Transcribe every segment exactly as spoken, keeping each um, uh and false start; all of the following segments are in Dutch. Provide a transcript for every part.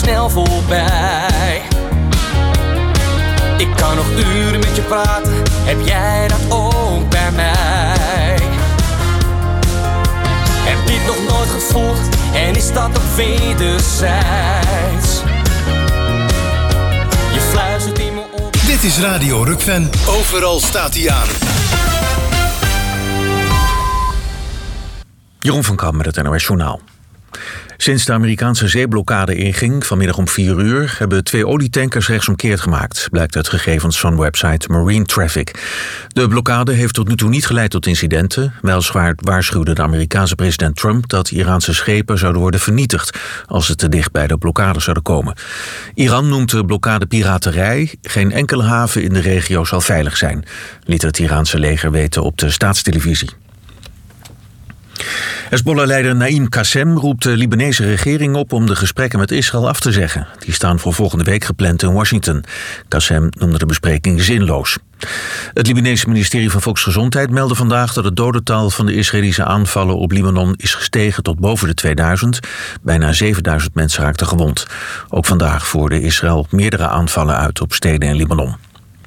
snel voorbij. Ik kan nog uren met je praten, heb jij dat ook bij mij? Heb dit nog nooit gevoeld en is dat ook wederzijds? Je fluistert in me op. Dit is Radio Rukven. Overal staat hij aan. Jeroen van Kamp met het N O S Journaal. Sinds de Amerikaanse zeeblokkade inging, vanmiddag om vier uur... hebben twee olietankers rechtsomkeerd gemaakt, blijkt uit gegevens van website Marine Traffic. De blokkade heeft tot nu toe niet geleid tot incidenten. Weliswaar waarschuwde de Amerikaanse president Trump dat Iraanse schepen zouden worden vernietigd als ze te dicht bij de blokkade zouden komen. Iran noemt de blokkade piraterij. Geen enkele haven in de regio zal veilig zijn, liet het Iraanse leger weten op de staatstelevisie. Hezbollah-leider Naim Qassem roept de Libanese regering op om de gesprekken met Israël af te zeggen. Die staan voor volgende week gepland in Washington. Qassem noemde de besprekingen zinloos. Het Libanese ministerie van Volksgezondheid meldde vandaag dat het dodental van de Israëlische aanvallen op Libanon is gestegen tot boven de tweeduizend. Bijna zevenduizend mensen raakten gewond. Ook vandaag voerde Israël meerdere aanvallen uit op steden in Libanon.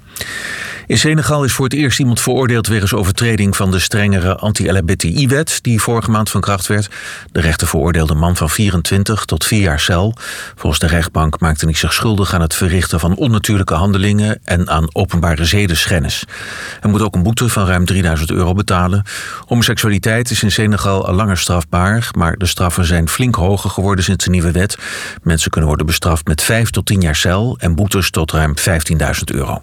In Senegal is voor het eerst iemand veroordeeld wegens overtreding van de strengere anti-L H B T I-wet die vorige maand van kracht werd. De rechter veroordeelde een man van vierentwintig tot vier jaar cel. Volgens de rechtbank maakte hij zich schuldig aan het verrichten van onnatuurlijke handelingen en aan openbare zedenschennis. Hij moet ook een boete van ruim drieduizend euro betalen. Homoseksualiteit is in Senegal al langer strafbaar, maar de straffen zijn flink hoger geworden sinds de nieuwe wet. Mensen kunnen worden bestraft met vijf tot tien jaar cel en boetes tot ruim vijftienduizend euro.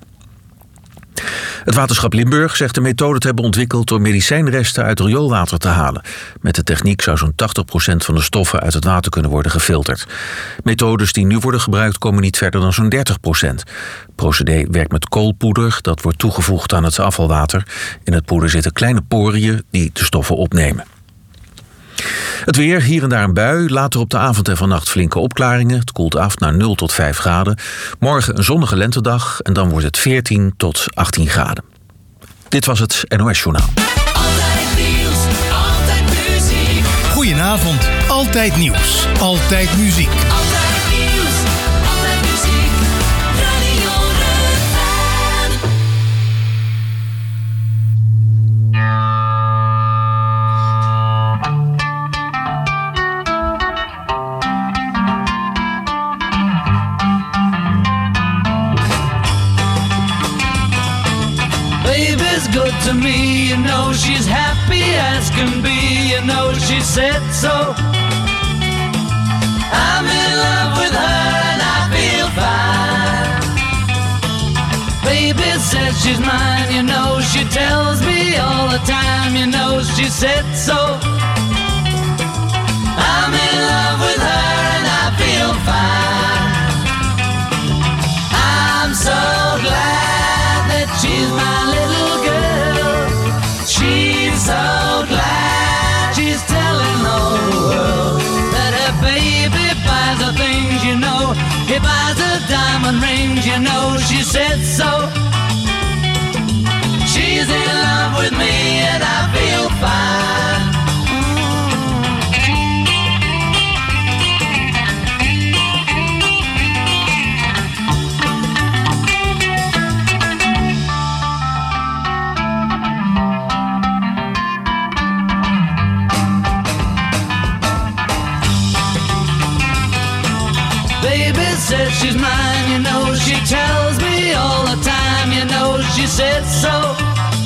Het waterschap Limburg zegt de methode te hebben ontwikkeld door medicijnresten uit rioolwater te halen. Met de techniek zou zo'n tachtig procent van de stoffen uit het water kunnen worden gefilterd. Methodes die nu worden gebruikt komen niet verder dan zo'n dertig procent. Het procedé werkt met koolpoeder, dat wordt toegevoegd aan het afvalwater. In het poeder zitten kleine poriën die de stoffen opnemen. Het weer, hier en daar een bui, later op de avond en vannacht flinke opklaringen. Het koelt af naar nul tot vijf graden. Morgen een zonnige lentedag en dan wordt het veertien tot achttien graden. Dit was het N O S Journaal. Altijd nieuws, altijd muziek. Goedenavond, altijd nieuws, altijd muziek. Altijd nieuws, altijd muziek. Radio Rukven. Baby's good to me, you know she's happy as can be, you know she said so. I'm in love with her and I feel fine. Baby says she's mine, you know she tells me all the time, you know she said so. I'm in love with her and I feel fine. I'm so glad that she's my little girl. She's so glad she's telling all the world that her baby buys her things, you know. He buys her diamond rings, you know. She said so. She's in love with me and I feel fine. Says she's mine, you know, she tells me all the time, you know, she said so.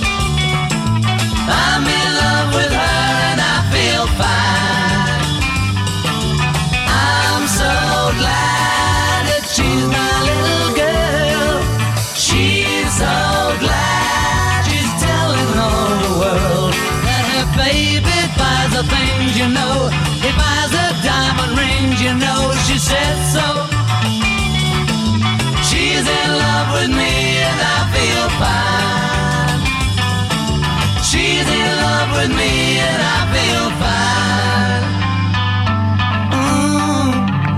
I'm in love with her and I feel fine. I'm so glad that she's my little girl. She's so glad she's telling all the world that her baby buys her things, you know. He buys her diamond rings, you know, she said so. She's in love with me and I feel fine. She's in love with me and I feel fine. Mm.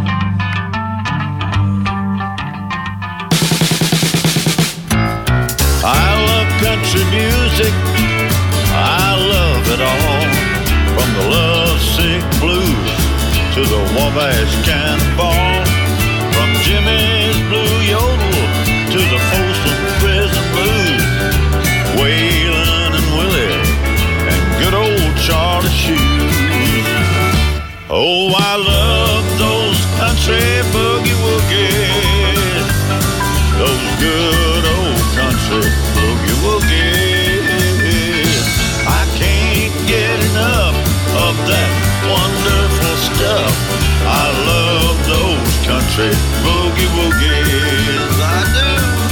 I love country music. I love it all. From the lovesick blues to the Wabash Cannonball. country boogie woogies. Those good old country boogie woogies. I can't get enough of that wonderful stuff. I love those country boogie woogies. I do.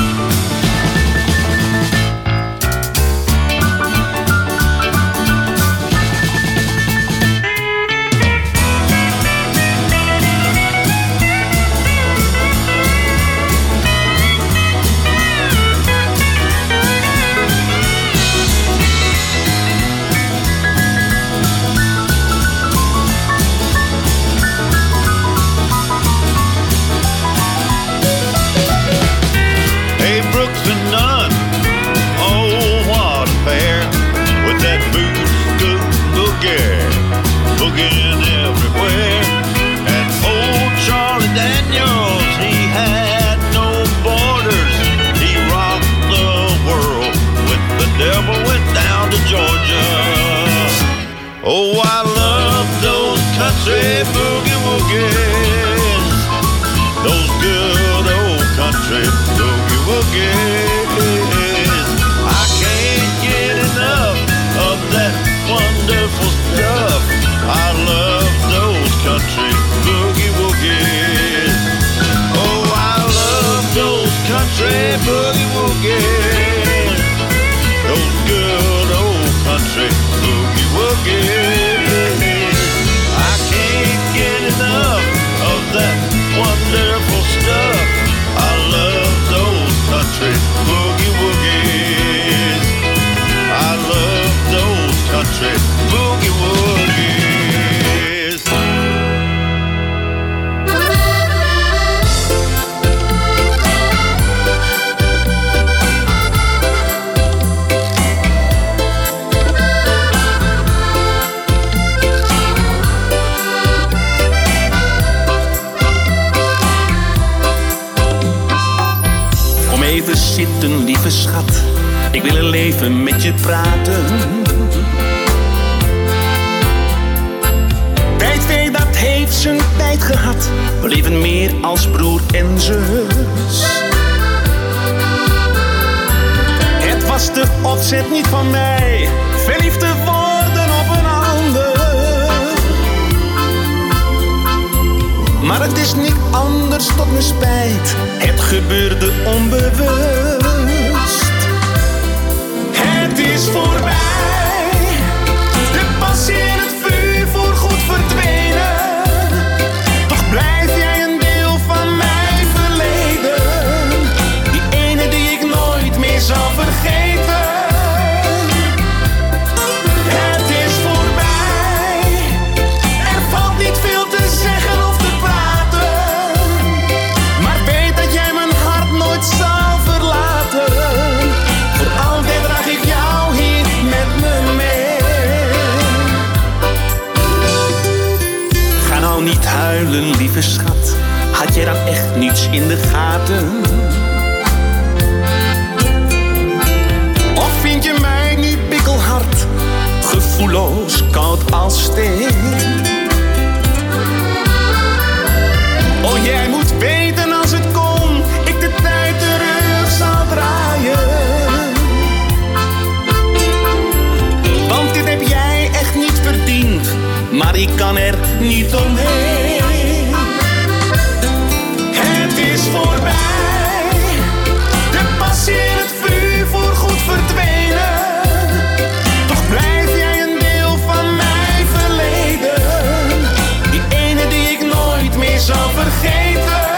Boogieing everywhere. And old Charlie Daniels, he had no borders. He rocked the world with the devil went down to Georgia. Oh, I love those country boogie woogies. Those good old country boogie woogies. I can't get enough of that wonderful stuff. I love those country boogie woogies. Oh, I love those country boogie woogies. Those good old country boogie woogies. I can't get enough of that wonderful stuff. I love those country boogie woogies. I love those country boogie woogies. Even zitten, lieve schat, ik wil een leven met je praten. Tijd weer, dat heeft zijn tijd gehad. We leven meer als broer en zus. Het was de opzet niet van mij, verliefd te worden op een ander. Maar het is niet anders tot mijn spijt, het gebeurde onbewust. Het is voorbij, de passie en het vuur voorgoed verdwenen. Toch blijf jij een deel van mijn verleden, die ene die ik nooit meer zal vergeten. Het is voorbij, er valt niet veel te zeggen of te praten, maar weet dat jij mijn hart nooit zal verlaten. Voor altijd draag ik jou hier met me mee. Ga nou niet huilen, lieve schat, had jij dan echt niets in de gaten? Of vind je mij niet bikkelhard, gevoelloos, koud als steen? Oh, jij moet weten als het kon, ik de tijd terug zal draaien. Want dit heb jij echt niet verdiend, maar ik kan er niet omheen. Het is voorbij, de passie en het vuur voorgoed verdwenen. Toch blijf jij een deel van mijn verleden, die ene die ik nooit meer zal vergeten.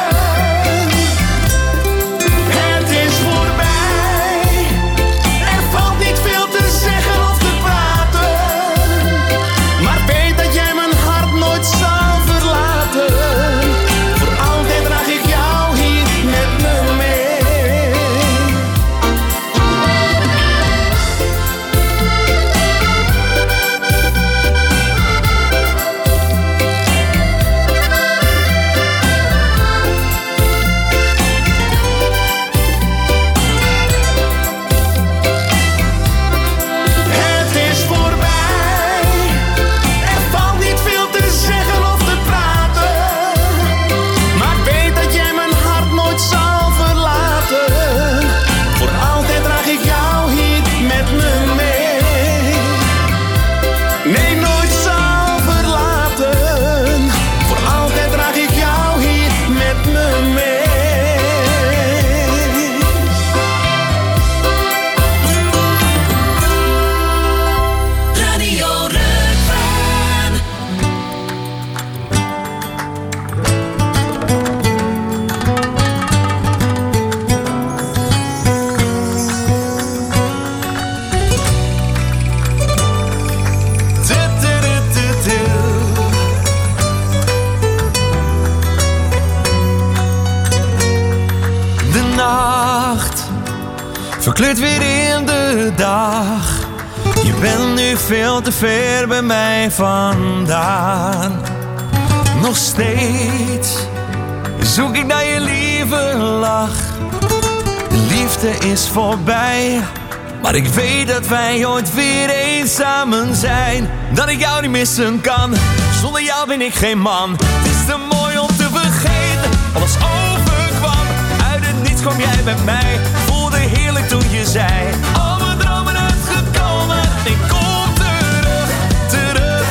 verkleurt weer in de dag. Je bent nu veel te ver bij mij vandaan. Nog steeds zoek ik naar je lieve lach. De liefde is voorbij, maar ik weet dat wij ooit weer eens samen zijn. Dat ik jou niet missen kan, zonder jou ben ik geen man. Het is te mooi om te vergeten, alles overkwam. Uit het niets kwam jij bij mij, voelde heerlijk toen je zei: al mijn dromen uitgekomen, ik kom terug, terug.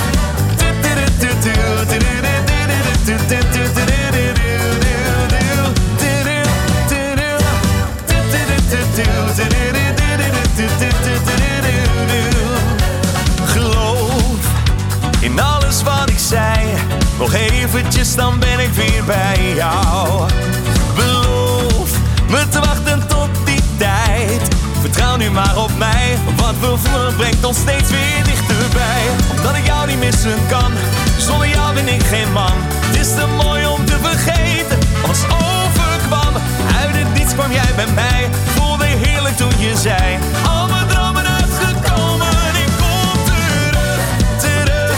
Geloof in alles wat ik zei. Nog eventjes, dan ben ik weer bij jou. Beloof me te wachten tot die tijd. Vertrouw nu maar op mij, wat we voelen brengt ons steeds weer dichterbij. Omdat ik jou niet missen kan, zonder jou ben ik geen man. Het is te mooi om te vergeten, alles overkwam. Uit het niets kwam jij bij mij, voelde heerlijk toen je zei: al mijn dromen uitgekomen, ik kom terug, terug.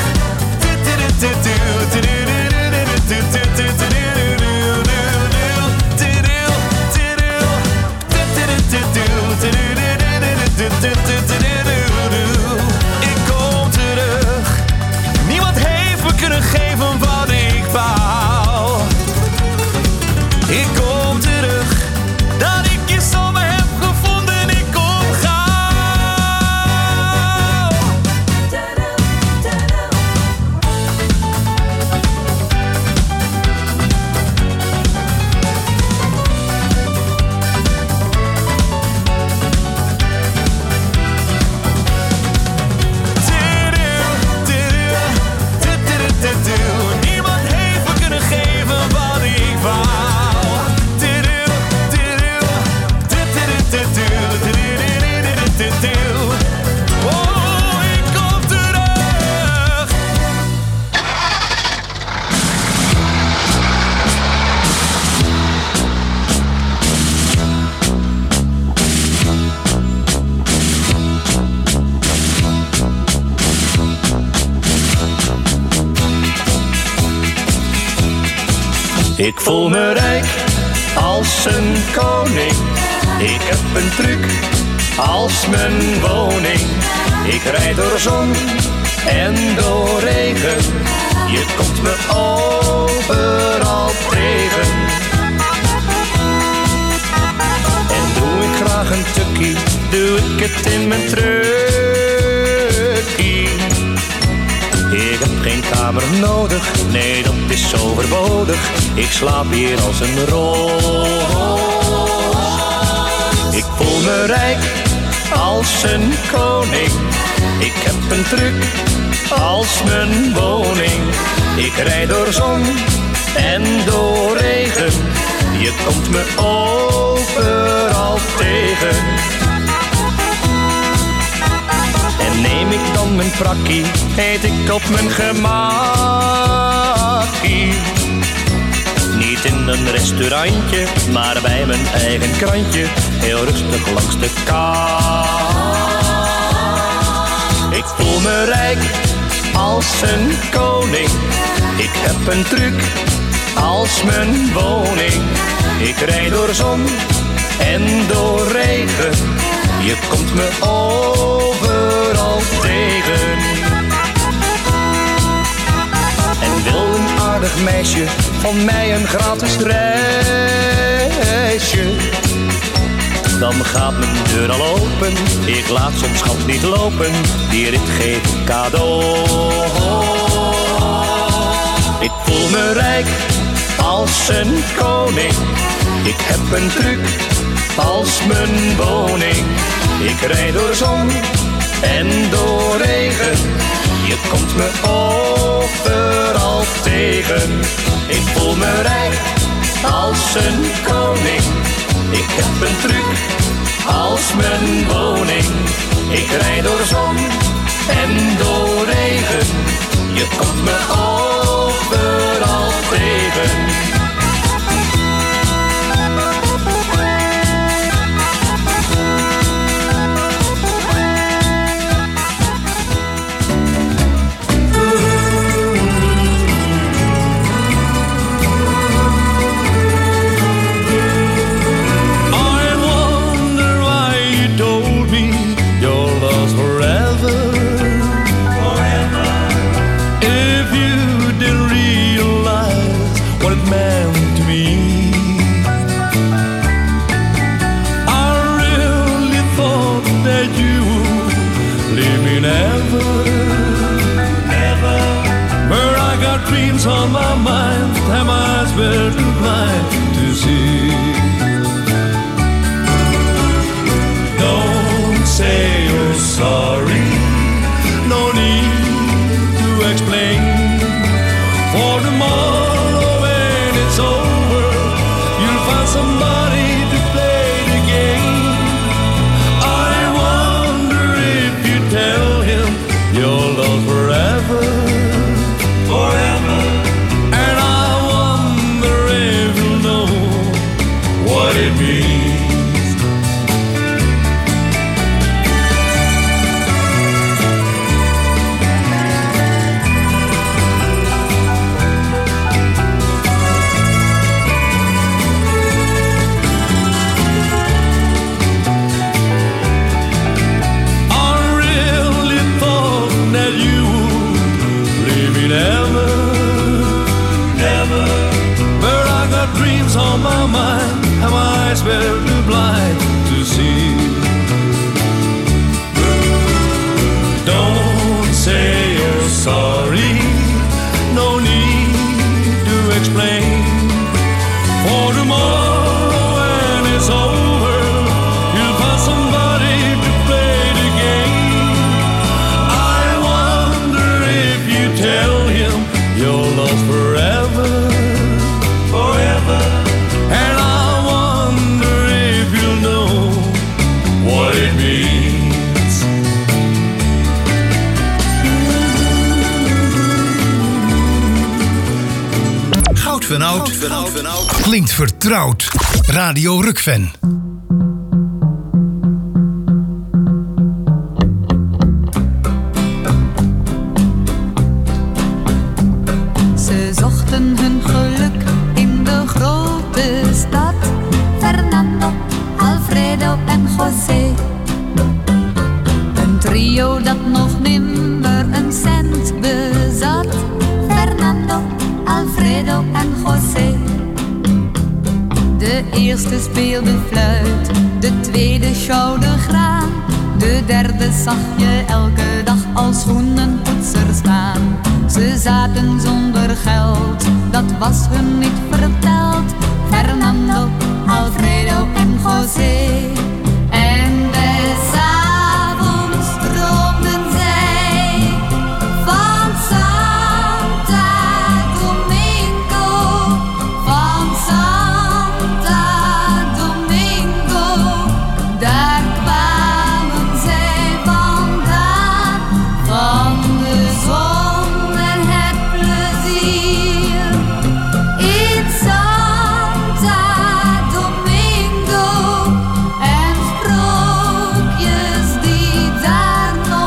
Ik kom terug. Niemand heeft me kunnen geven wat ik wou. Ik kom terug. Dat ik je zomaar heb gevonden. Ik kom gauw. Niemand heeft me kunnen geven wat ik wou. Oh, ik kom terug. Ik voel me rijk als een koning. Ik heb een truc als mijn woning. Ik rijd door zon en door regen. Je komt me overal tegen. En doe ik graag een tukkie, doe ik het in mijn truckie. Ik heb geen kamer nodig, nee dat is overbodig. Ik slaap hier als een roos. Ik voel me rijk als een koning. Ik heb een truc als mijn woning. Ik rijd door zon en door regen. Je komt me overal tegen. En neem ik dan mijn prakkie, eet ik op mijn gemakkie. Niet in een restaurantje, maar bij mijn eigen krantje. Heel rustig langs de kant. Ik voel me rijk als een koning. Ik heb een truc als mijn woning. Ik rijd door zon en door regen. Je komt me overal tegen. En wil een aardig meisje van mij een gratis reisje, dan gaat mijn deur al open. Ik laat soms schat niet lopen, die rit geef ik cadeau. Ik voel me rijk als een koning. Ik heb een truc als mijn woning. Ik rijd door zon en door regen. Je komt me overal tegen. Ik voel me rijk als een koning. Ik heb een truc als mijn woning. Ik rijd door zon en door regen. Je komt me overal tegen. somebody to play the game. I wonder if you tell him you're lost forever, forever. And I wonder if you know what it means. On my mind, and my eyes were too blind to see. Don't say you're sorry, no need to explain. For tomorrow when it's over, you'll find somebody to play the game. I wonder if you tell him you're lost forever, forever. And I wonder if you know what it means. Goud van Oud klinkt vertrouwd. Radio Rukven. Ze zochten hun geluk in de grote stad. Fernando, Alfredo en José. Een trio dat nog nimmer een cent bezat. Fernando, Alfredo en José. De eerste speelde fluit, de tweede sjouwde graan. De derde zag je elke dag als schoenenpoetser staan. Ze zaten zonder geld, dat was hun niet verteld. Fernando, Alfredo en José. En des avonds droomden zij van Santa Domingo, van Santa Domingo. Daar kwamen zij vandaan, van de zon en het plezier. In Santa Domingo en sprookjes die daar nog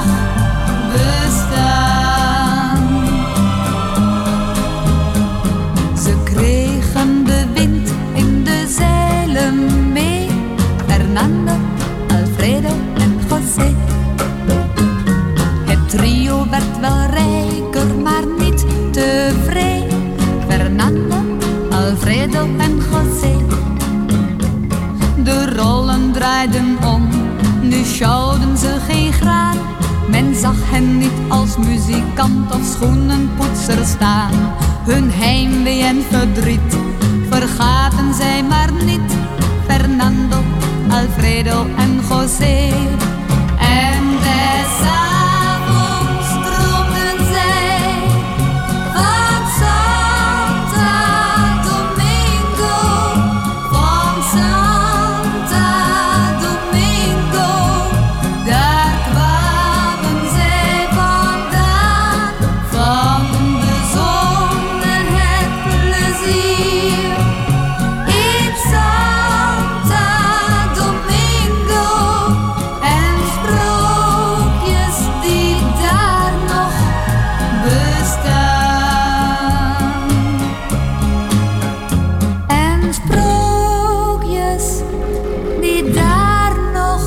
bestaan. Ze kregen de wind in de zeilen mee. Fernando, Alfredo en José. Het trio werd wel rijker, maar niet tevreden. Fernando, Alfredo en José. De rollen draaiden om, nu sjouwden ze geen graan. Men zag hen niet als muzikant of schoenenpoetser staan. Hun heimwee en verdriet vergaten zij maar niet. Fernando, Alfredo en José. En des avonds droomden zij van Santa Domingo, van Santa Domingo. Daar kwamen zij vandaan, van de zon en het plezier. In Santa Domingo en sprookjes die daar nog bestaan. En sprookjes die daar nog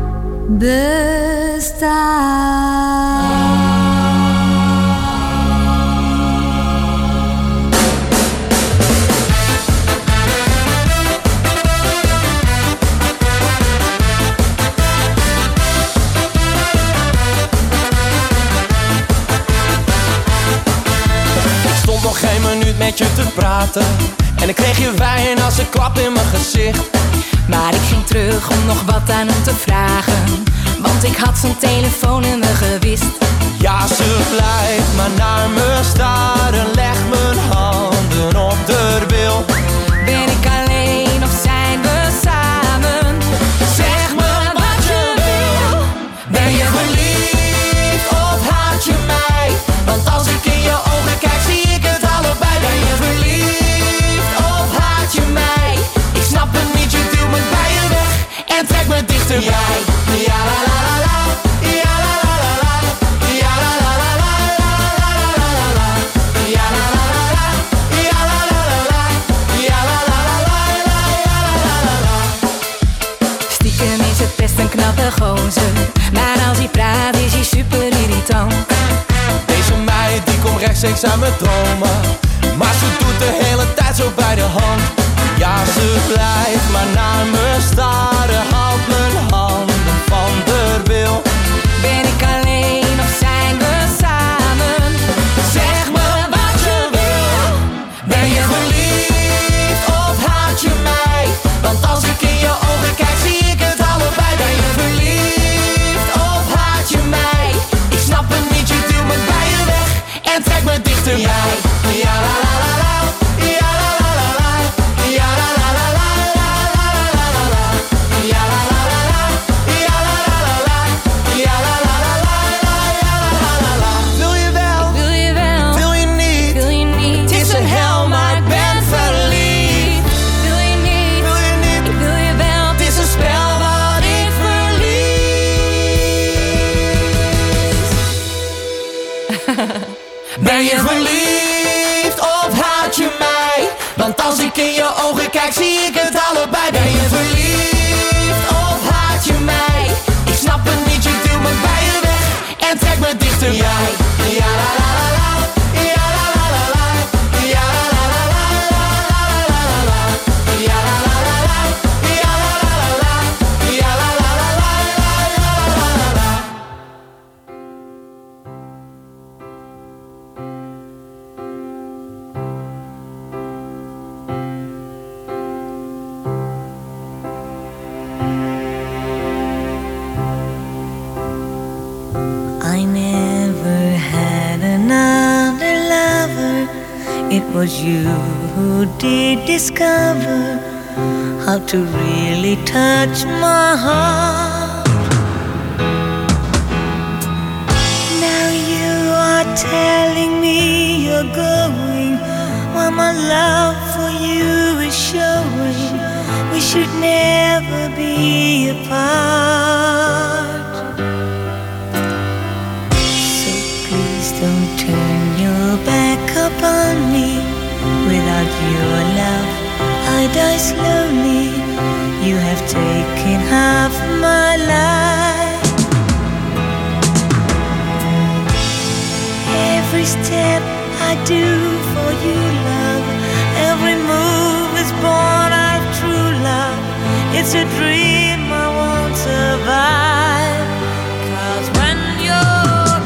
bestaan. Ik stond nog geen minuut met je te praten en ik kreeg je wijn als een klap in mijn gezicht. Maar ik ging terug om nog wat aan hem te vragen, want ik had zijn telefoonnummer gewist. Ja, ze blijft maar naar me staren, leg mijn handen op de bil. Ben ik alleen of zijn aardige gozer, maar als hij praat is hij super irritant. Deze meid die komt rechtstreeks aan mijn dromen, maar ze doet de hele tijd zo bij de hand. Ja, ze blijft maar naar me staren, houdt mijn handen van de wil. Ben ik alleen of zijn we samen? Zeg me wat je wil. Ben je verliefd of haat je mij? Want als ik in je ogen kijk zie ik het allebei. Ben je verliefd of haat je mij? Ik snap het niet, je duwt me bij je weg en trek me dichterbij. Ja la la la la, ja la la la la, ja la la la la, ja la la la la, ja la la la la, ja la la la la, ja la la la la. Wil je wel? Wil je wel? Wil je niet? Wil je niet? Het is een hel, maar ik ben verliefd. Wil je niet? Wil je niet? Ik wil je wel. Het is een spel wat ik verlies. Ben je verliefd of haat je mij? Want als ik in je ogen kijk zie ik het allebei. Ben je verliefd of haat je mij? Ik snap het niet, je duwt me bij je weg en trek me dichterbij. Ja la la la la, ja la la la la, ja la la la la, ja la la la la, ja la la la la, ja la la la la, ja la la la la. I never had another lover. It was you who did discover how to really touch my heart. Now you are telling me you're going, while my love for you is showing. We should never be apart. Please don't turn your back upon me. Without your love, I die slowly. You have taken half my life. Every step I do for you, love, every move is born out of true love. It's a dream I won't survive. 'Cause when you're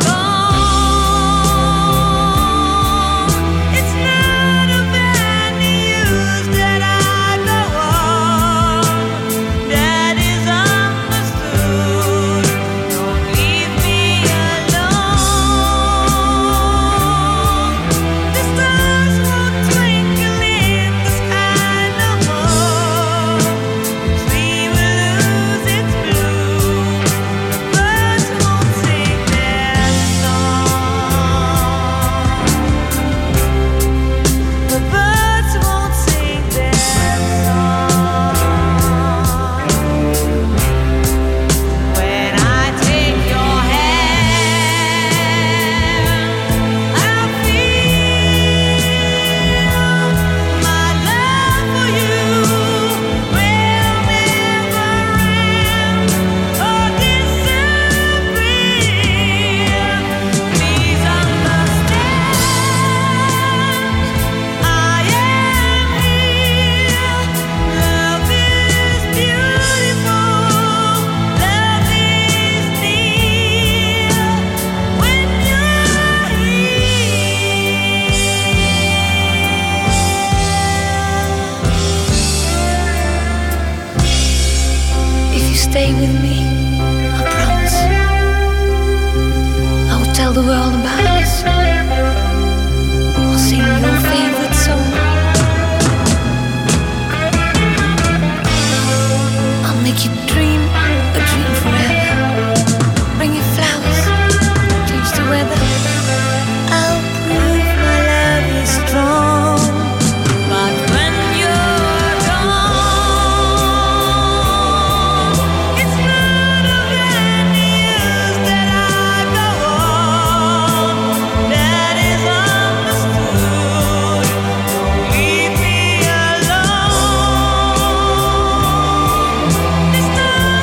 stay with me, I promise. I will tell the world about us. I'll sing your favorite song. I'll make you dream a dream forever. Bring you flowers, change the weather. I'll prove my love is strong. But when you're gone, it's not of any use that I go on. That is understood. Don't leave me alone. This time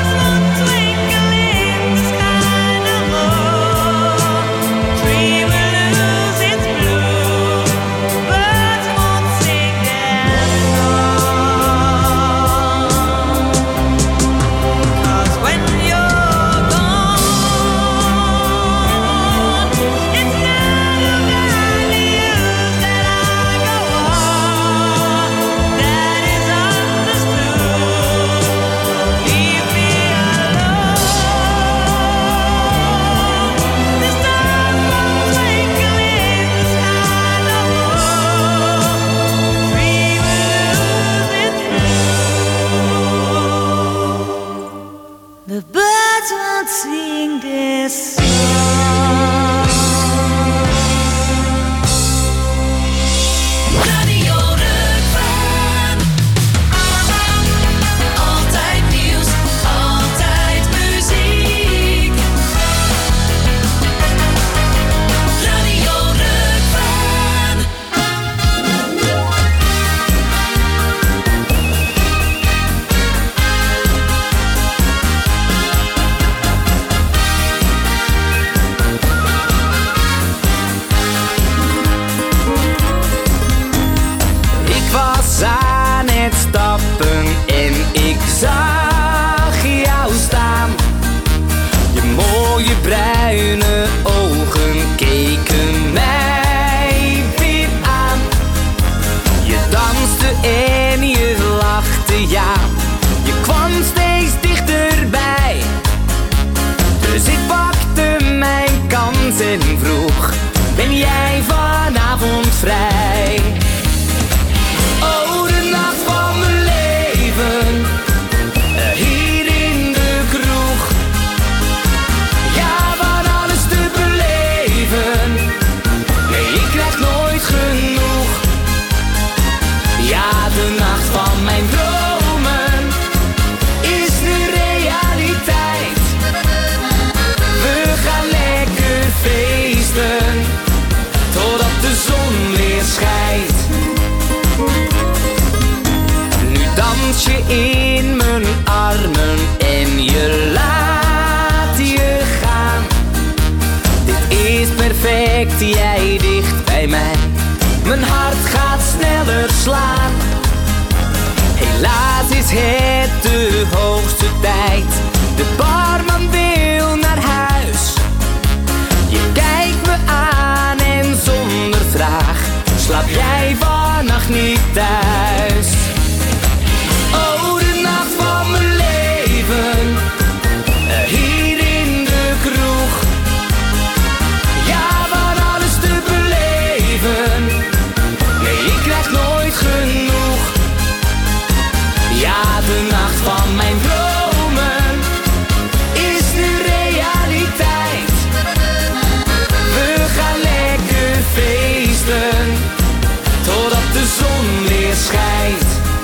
je in mijn armen en je laat je gaan. Dit is perfect, jij dicht bij mij. Mijn hart gaat sneller slaan. Helaas is het de hoogste tijd. De barman wil naar huis. Je kijkt me aan en zonder vraag slaap jij vannacht niet thuis. Oh, de nacht van mijn leven, hier in de kroeg. Ja, van alles te beleven. Nee, ik krijg nooit genoeg. Ja, de nacht van mijn dromen is nu realiteit. We gaan lekker feesten totdat de zon weer schijnt.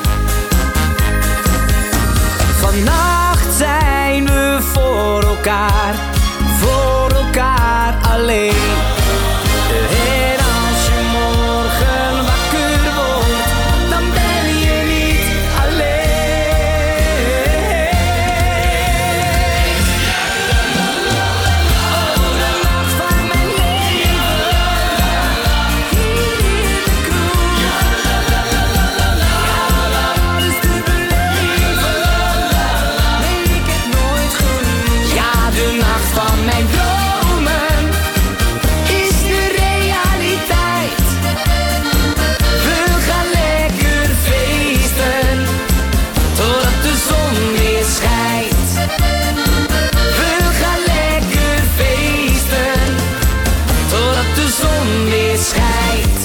Vannacht zijn we voor elkaar, voor elkaar alleen. En als je morgen wakker wordt, dan ben je niet alleen. Oh, de nacht van mijn leven, hier in de kroeg. Ja, alles te beleven. Nee, ik heb nooit genoeg. Ja, de nacht van mijn dromen is de realiteit. We gaan lekker feesten totdat de zon weer schijnt. We gaan lekker feesten totdat de zon weer schijnt.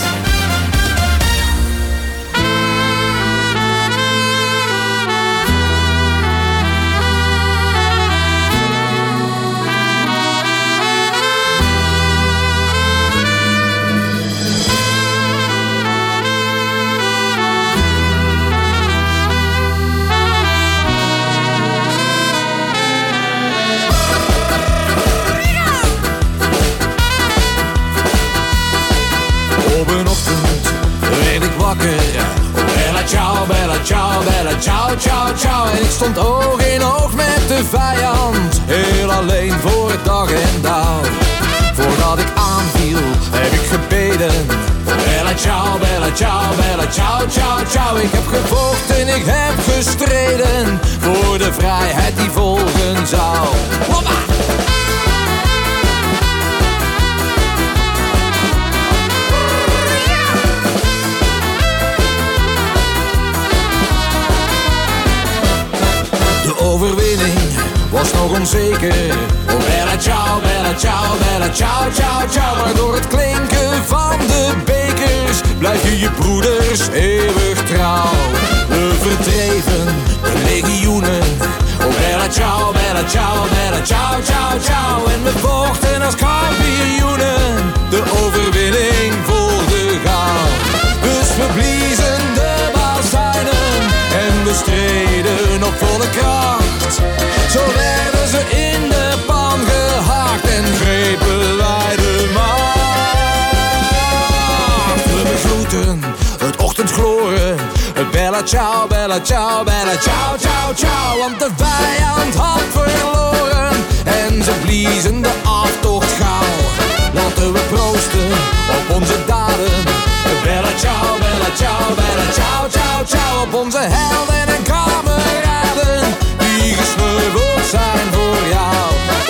Op een ochtend werd ik wakker. Oh, bella ciao, bella ciao, bella ciao, ciao, ciao. En ik stond oog in oog met de vijand. Heel alleen voor dag en dauw. Voordat ik aanviel heb ik gebeden. Oh, bella ciao, bella ciao, bella ciao, ciao, ciao. Ik heb gevochten, ik heb gestreden voor de vrijheid die volgen zou. Hoppa! De overwinning was nog onzeker. Oh, bella ciao, bella ciao, bella ciao, ciao, ciao. Maar door het klinken van de bekers blijf je je broeders eeuwig trouw. We verdreven de legioenen. Oh, bella ciao, bella ciao, bella ciao, ciao, ciao. En we vochten als kampioenen. De overwinning volgde gauw. Dus we bliezen de bazuinen en we streden op volle kracht. Zo werden ze in de pan gehakt en grepen wij de macht. We begroeten het ochtendgloren, het bella ciao, bella ciao, bella ciao, ciao, ciao. Want de vijand had verloren en ze bliezen de aftocht gauw. Laten we proosten op onze daden. Bella ciao, bella ciao, bella ciao, ciao, ciao. Op onze helden en kameraden die gesneuveld zijn voor jou.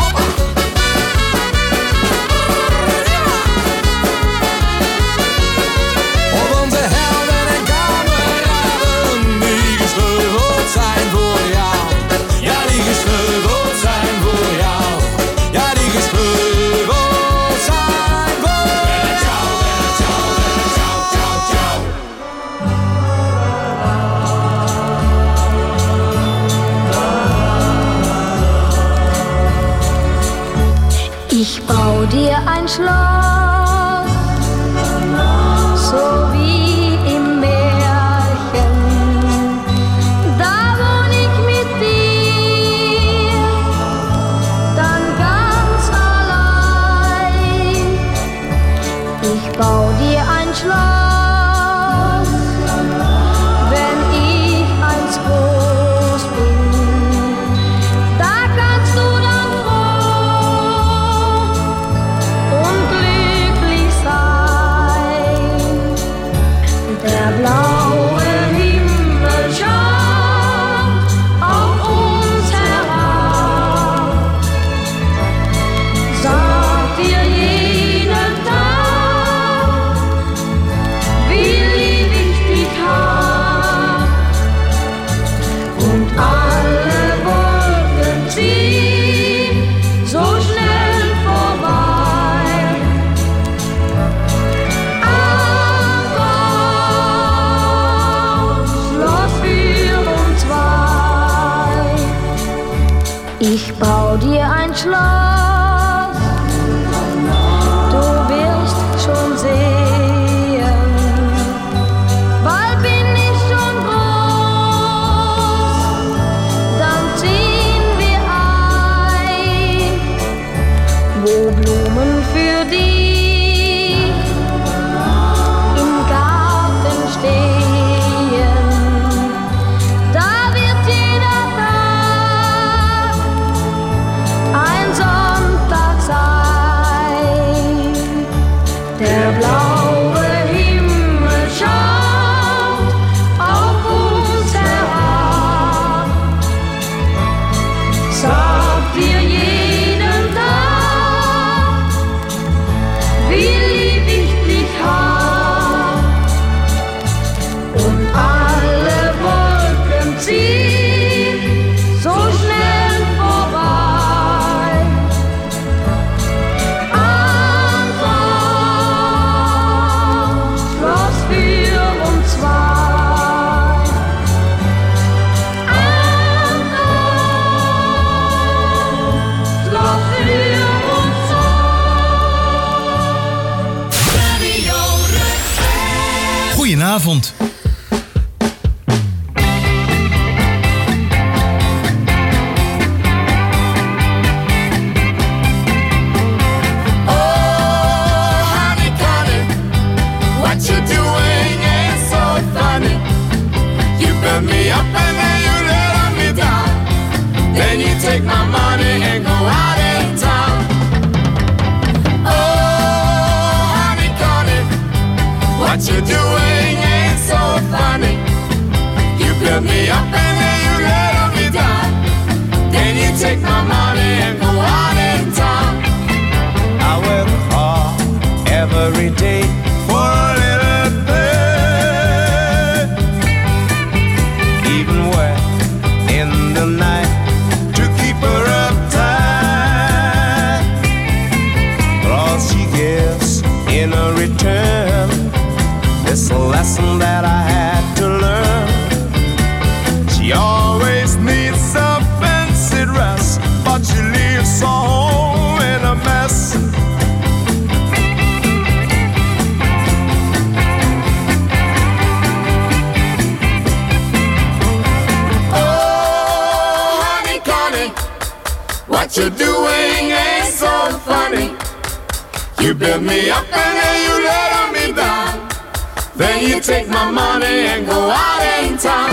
Op onze helden en kameraden die gesneuveld zijn voor jou. Ja, die gesneuveld zijn voor jou. Ja, die gesneuveld zijn voor jou. Bella ciao, bella ciao, bella ciao, ciao, ciao. Ich bau dir ein Schloss, so wie im Märchen. Da wohn ich mit dir, dann ganz allein. Ich bau dir ein Schloss, wenn ich eins wohne. und alle Wolken ziehen so schnell vorbei. Ankommt Schloss vier und zwei. Ich bau dir ein Schloss, du wirst schon sehen, bald bin ich schon groß, dann ziehen wir ein, wo Blumen für dich im Garten stehen. Da wird jeder Tag ein Sonntag sein. Der blaue Himmel schaut auf uns herab, sagt dir jeden Tag, wie lieb ich dich hab. Und alle Wolken ziehen so schnell vorbei. Ankommt Schloss vier und zwei. Ankommt Schloss vier und zwei. Goedenavond. Honey, honey, what you doing ain't so funny. You build me up and then you let me down. Then you take my money and go out in town. Oh, honey, honey, what you doing ain't so funny. You build me up and then you let me down. Then you take my money and go out in town. I work hard every day for a little bit, even work in the night to keep her uptight. But all she gives in a return is a lesson that I had to learn. She always needs a fancy dress, but she leaves her home in a mess. Oh, honey, honey, what you doing ain't so funny. You build me up and then you let me down. Then you take my money and go out in town.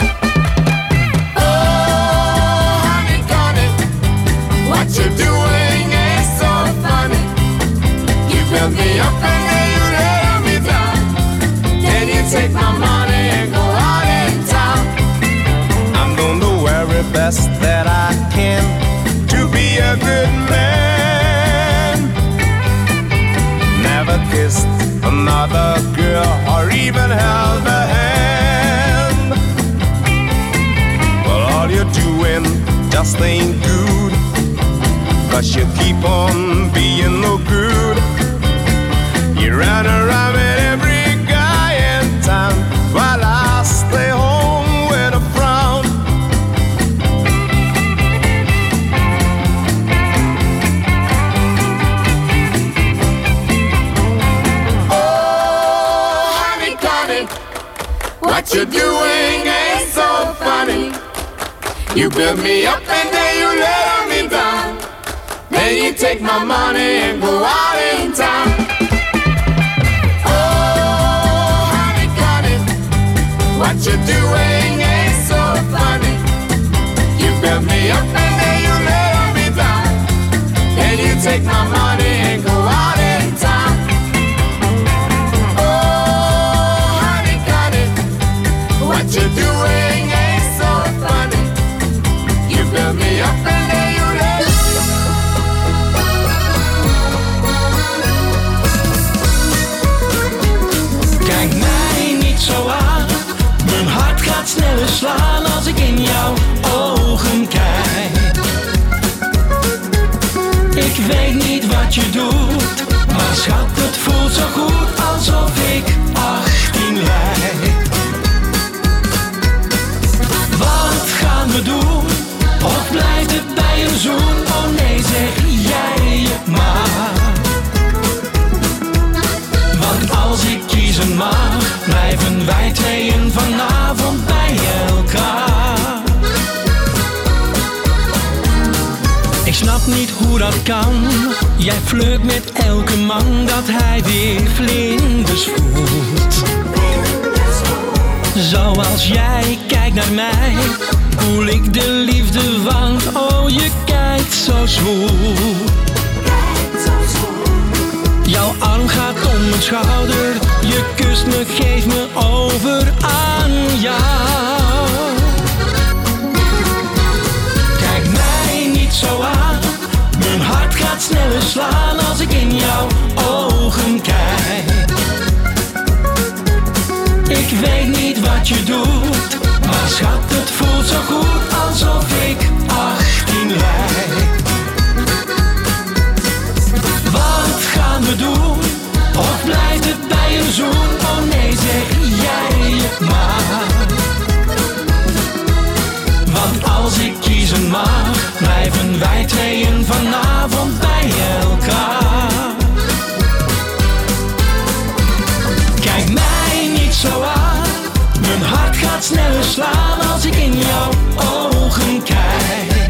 Oh, honey, honey, what you doing ain't so funny. You build me up and then you let me down. Then you take my money and go out in town. I'm doing the very best that I can to be a good man. Never kissed another girl or even held a hand. Well, all you're doing just ain't good, 'cause you keep on being no good. You run around with every guy in town while I stay home with a frown. Oh, honey, honey, what you doing ain't so funny. You build me up and then you let me down. Then you take my money and go out in town. Oh, honey, honey, what you doing ain't so funny. You build me up and then you let me down. Then you take my money and go out in town. Oh, honey, honey, what you doing ain't so funny. You build me up and then you let me Kijk mij niet zo aan, mijn hart gaat snel. Maar schat, het voelt zo goed alsof ik achttien rijd. Wat gaan we doen? Of blijft het bij een zoen? Oh nee, zeg jij het maar. Want als ik kiezen mag, blijven wij tweeën vanavond bij elkaar. Ik snap niet hoe dat kan. Jij flirt met elke man dat hij weer vlinders voelt. Zoals jij kijkt naar mij, voel ik de liefde, want oh je kijkt zo zwoel. Jouw arm gaat om mijn schouder, je kust me, geeft me over aan jou. Kijk mij niet zo aan, mijn hart gaat sneller slaan als ik in jouw ogen kijk. Ik weet niet wat je doet, maar schat, het voelt zo goed alsof ik achttien rijd. Wat gaan we doen? Of blijft het bij een zoen? Oh nee, zeg jij het maar. Want als ik kiezen mag, blijven wij tweeën vanavond bij elkaar. Kijk mij niet zo aan, mijn hart gaat sneller slaan als ik in jouw ogen kijk.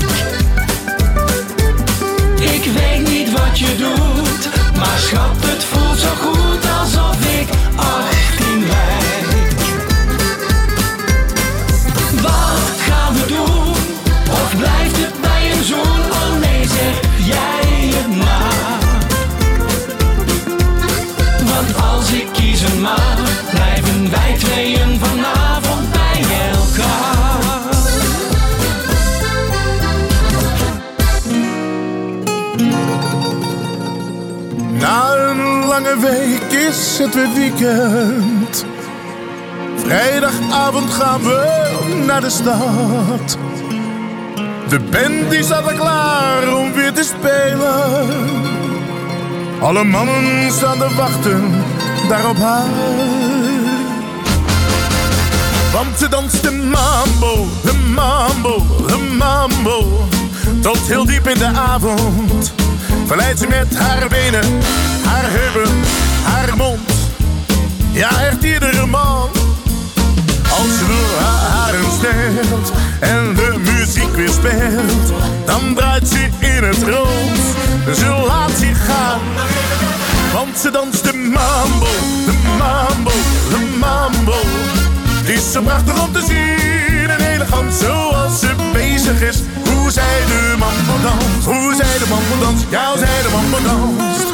Ik weet niet wat je doet, maar schat, het voelt zo goed alsof ik achttien rijd. Wat gaan we doen? Of blijft het bij een zoen? Oh nee, zeg jij het maar. Want als ik kiezen mag, blijven wij tweeën vanavond bij elkaar. Na een lange week is het weer weekend. Vrijdagavond gaan we naar de stad. De band die staat er klaar om weer te spelen. Alle mannen staan te wachten daar op haar. Want ze danst de mambo, de mambo, de mambo. Tot heel diep in de avond verleidt ze met haar benen, haar heupen, haar mond. Ja, echt iedere man. Als ze door haar haren stelt en de muziek weer speelt, dan draait ze in het rond, ze laat zich gaan. Want ze danst de mambo, de mambo, de mambo. Het is zo prachtig om te zien en elegant zoals ze bezig is. Hoe zij de mambo danst, hoe zij de mambo danst, ja, hoe zij de mambo danst.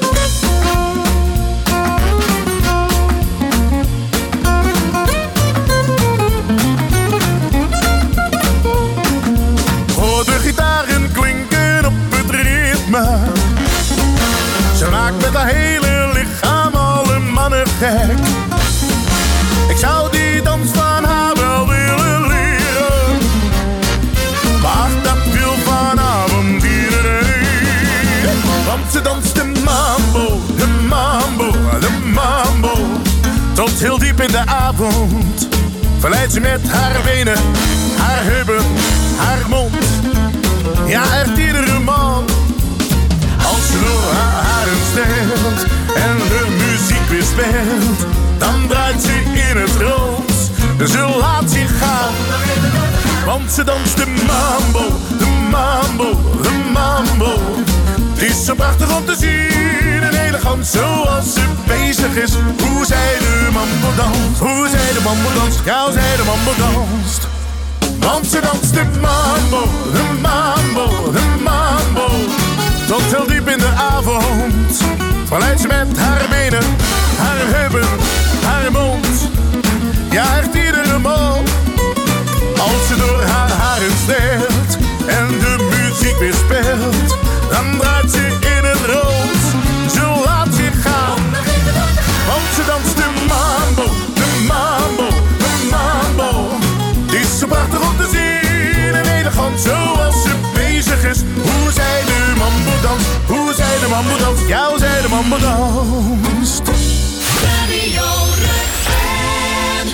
Hoor de gitaren klinken op het ritme. Ze maakt met haar hele lichaam alle mannen gek. Ik zou die dans van haar wel willen leren, maar dat wil vanavond iedereen. Want ze danst de mambo, de mambo, de mambo. Tot heel diep in de avond verleidt ze met haar benen, haar heupen, haar mond. Ja, echt iedere man. Als ze door haar haren stelt en de muziek weer speelt, dan draait ze in het rond, ze laat zich gaan. Want ze danst de mambo, de mambo, de mambo. Het is zo prachtig om te zien en elegant zoals ze bezig is. Hoe zij de mambo danst, hoe zij de mambo danst, ja, hoe zij de mambo danst. Want ze danst de mambo, de mambo, de mambo. Tot heel diep in de avond verleidt ze met haar benen, haar heupen, haar mond. Ja, echt iedere man. Als ze door haar haren steelt en de muziek weer speelt, dan draait ze in het rond, ze laat zich gaan. Want ze danst de mambo, de mambo, de mambo. Het is zo prachtig om te zien en elegant zoals ze bezig is. Hoe zij de mambo danst, hoe zij de mambo danst, ja, hoe zij de mambo van bedankt. Radio Rukven.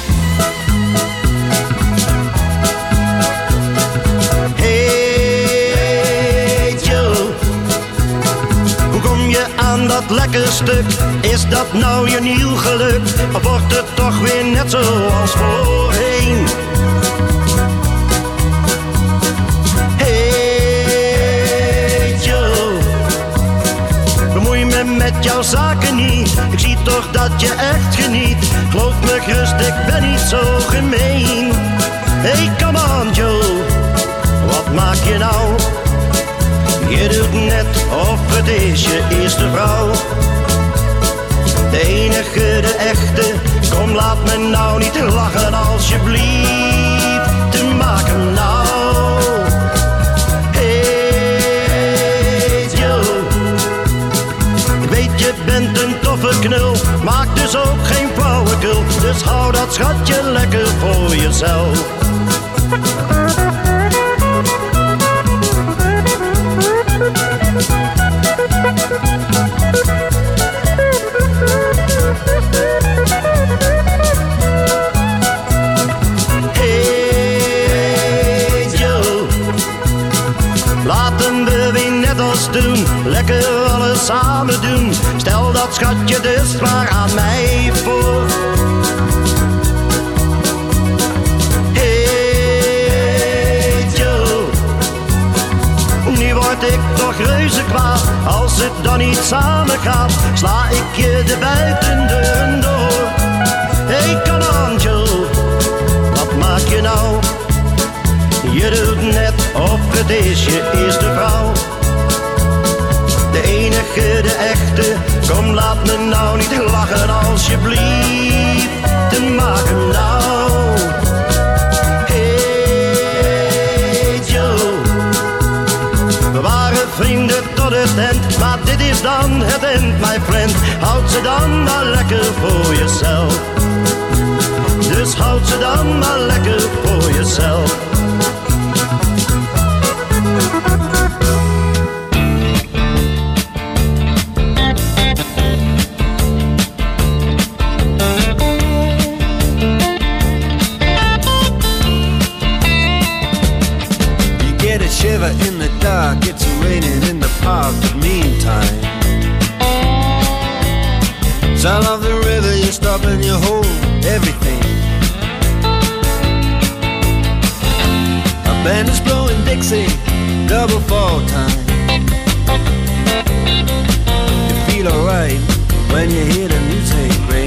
Hey Joe, hoe kom je aan dat lekker stuk? Is dat nou je nieuw geluk? Of wordt het toch weer net zoals voorheen? Hey Joe, bemoei me met jouw zaken niet. Ik zie toch dat je echt geniet. Geloof me gerust, ik ben niet zo gemeen. Hey, come on Joe, wat maak je nou? Je doet net of het is je eerste vrouw. De enige, de echte, kom laat me nou niet lachen alsjeblieft. Te maken nou. Hey Joe, ik weet je bent een toffe knul, maak dus ook geen flauwekul. Dus hou dat schatje lekker voor jezelf. Hey Joe, laten we weer net als doen, lekker alles samen doen. Stel dat schatje dus maar aan mij voor. Hey Joe, nu word ik toch reuze kwaad als het dan niet samen gaat. Sla ik je de buitendeuren door. Hey, come on Joe, wat maak je nou? Je doet net of het is je eerste vrouw. De enige, de echte, kom laat me nou niet lachen alsjeblieft. Te maken nou. Hey Joe, we waren vrienden tot het eind, maar dit is dan het eind, my friend. Houd ze dan maar lekker voor jezelf. Dus houd ze dan maar lekker voor jezelf. You get a shiver in the dark, it's raining in the park, but meantime sound of the river, you stop and you hold everything. A band is blowing Dixie, double fall time. You feel alright when you hear the music ring.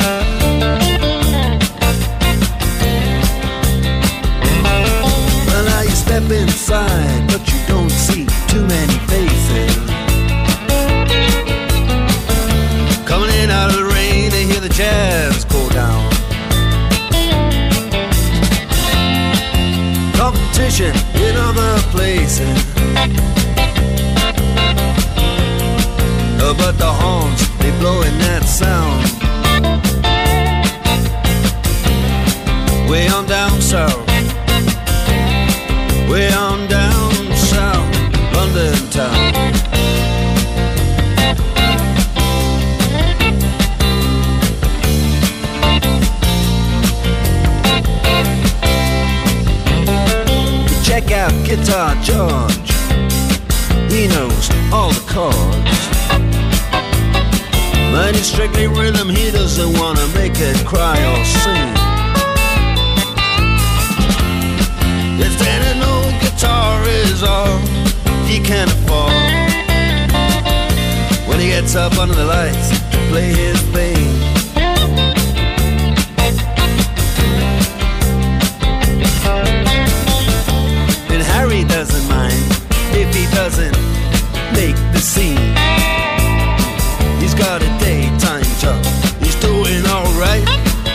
Well, now you step inside, but you don't see too many faces. Coming in out of the rain, they hear the jazz go down. Competition in other places, oh, but the horns, they blowing that sound. Way on down south, way on down south, London town. Check out Guitar George, he knows all the chords. But it's strictly rhythm, he doesn't wanna make it cry or sing. If then an old guitar is all he can afford, when he gets up under the lights to play his thing. Harry doesn't mind if he doesn't make the scene. He's got a daytime job, he's doing alright.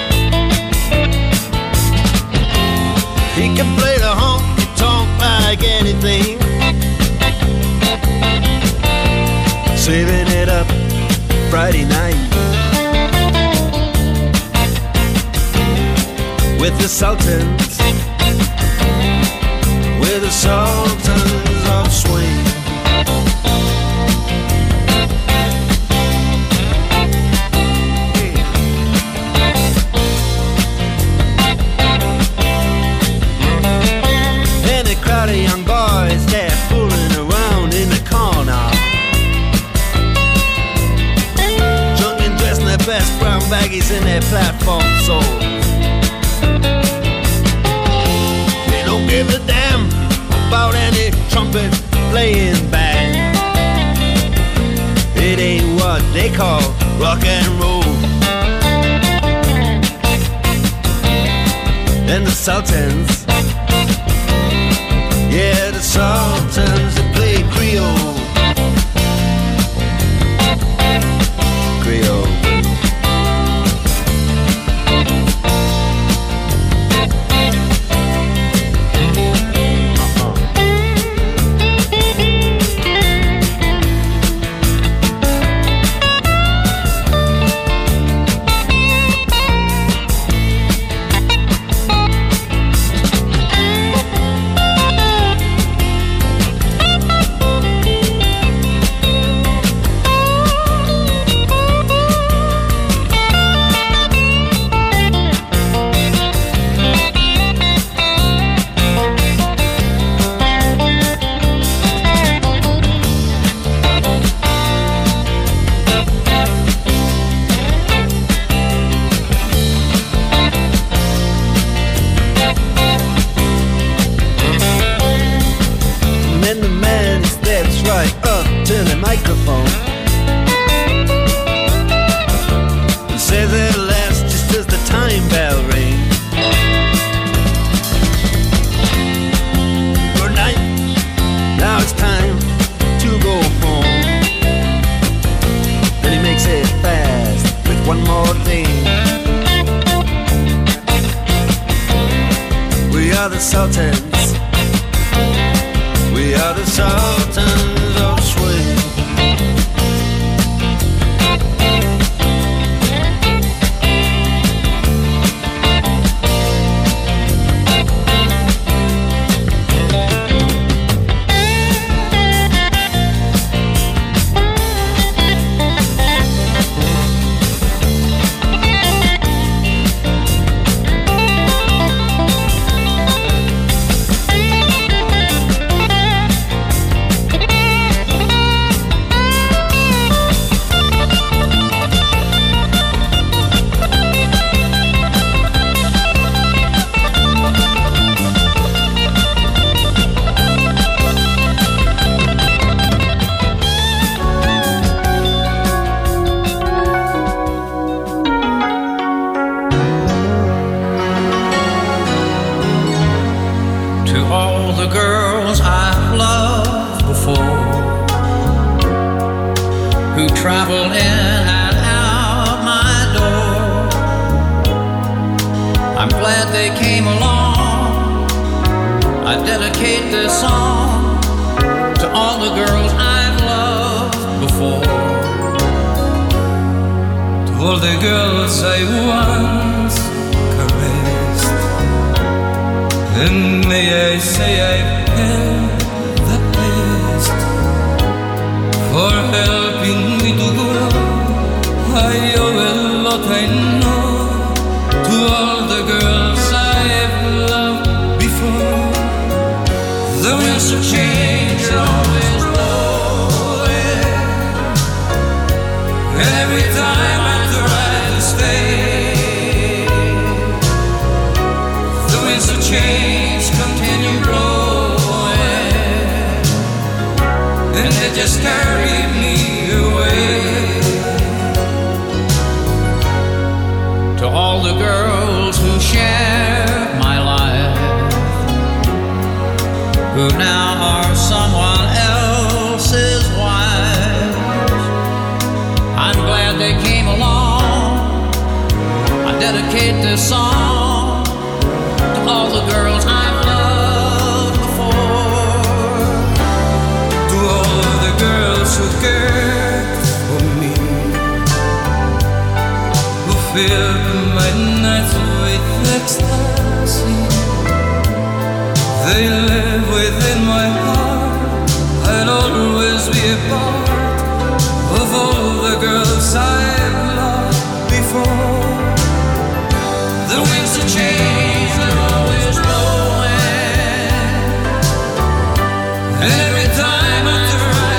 He can play the honky-tonk like anything, saving it up Friday night with the Sultans, with the Sultans of Swing. raising their platform souls. They don't give a damn about any trumpet playing band. It ain't what they call rock and roll. And the Sultans, yeah, the Sultans, they play Creole. Creole.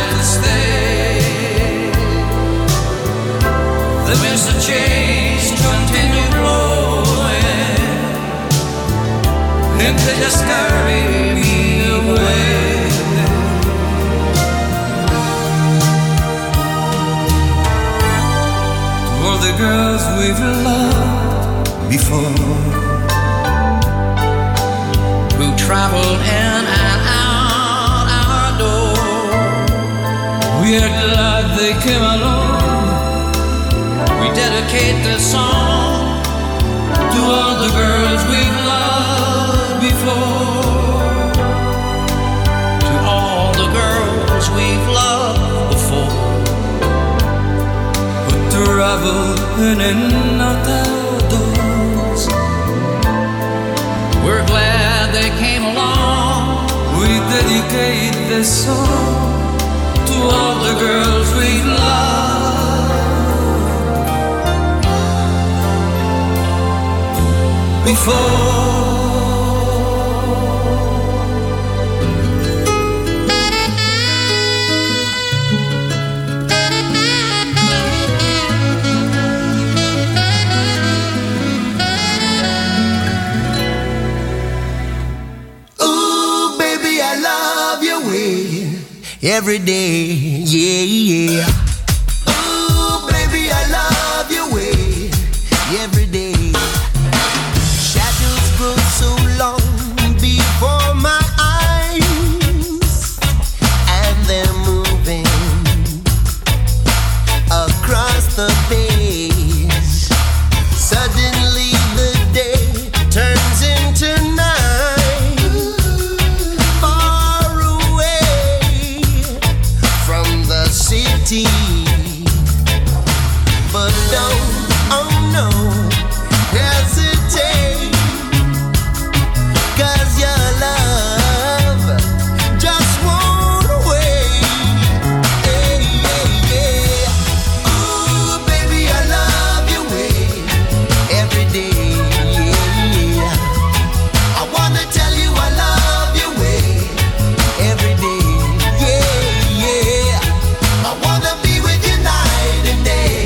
The winds of change. they just scurry me away. To all the girls we've loved before, who travel in and out our door, we are glad they came along. We dedicate this song to all the girls we've loved before, to all the girls we've loved before, who travel in and out our doors. We're glad they came along. We dedicate this song to all the girls we've loved before. Ooh, baby, I love your way every day, yeah, yeah. Ooh, baby, I love your way every day. Shadows grow so long before my eyes, and they're moving across the page. Suddenly the day turns into night, far away from the city. But don't, oh no, hesitate, 'cause your love just won't wait. Hey, hey, yeah. Ooh, baby, I love your way every day, yeah. I wanna tell you I love your way every day, yeah, yeah. I wanna be with you night and day.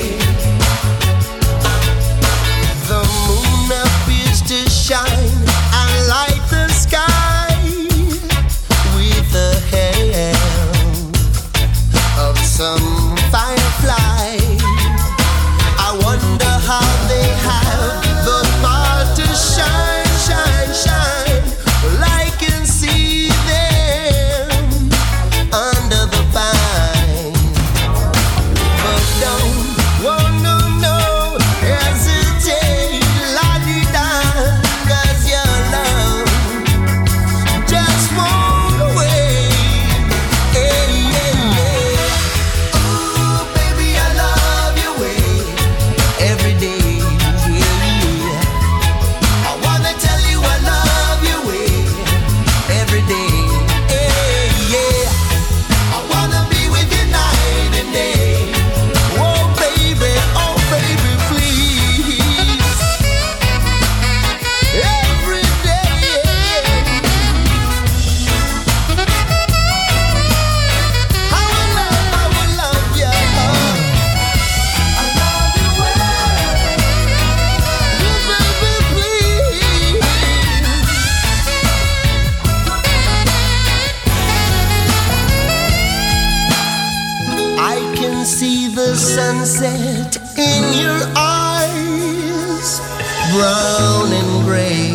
The moon appears to shine and light the sky with the help of some firefly. I wonder how they have the power to shine, shine, shine. Well, I can see them under the pine. But don't, oh no, no, hesitate, la-di-da, 'cause your love just won't wait. Hey, yeah, yeah. Ooh, baby, I love your way every day, yeah. I wanna tell you I love your way every day, hey, yeah. I wanna be with you night and day. Oh, baby, oh, baby, please. Every day. I will love, I will love you. I love you well. Baby, please. I can see the sunset in your eyes, brown and gray.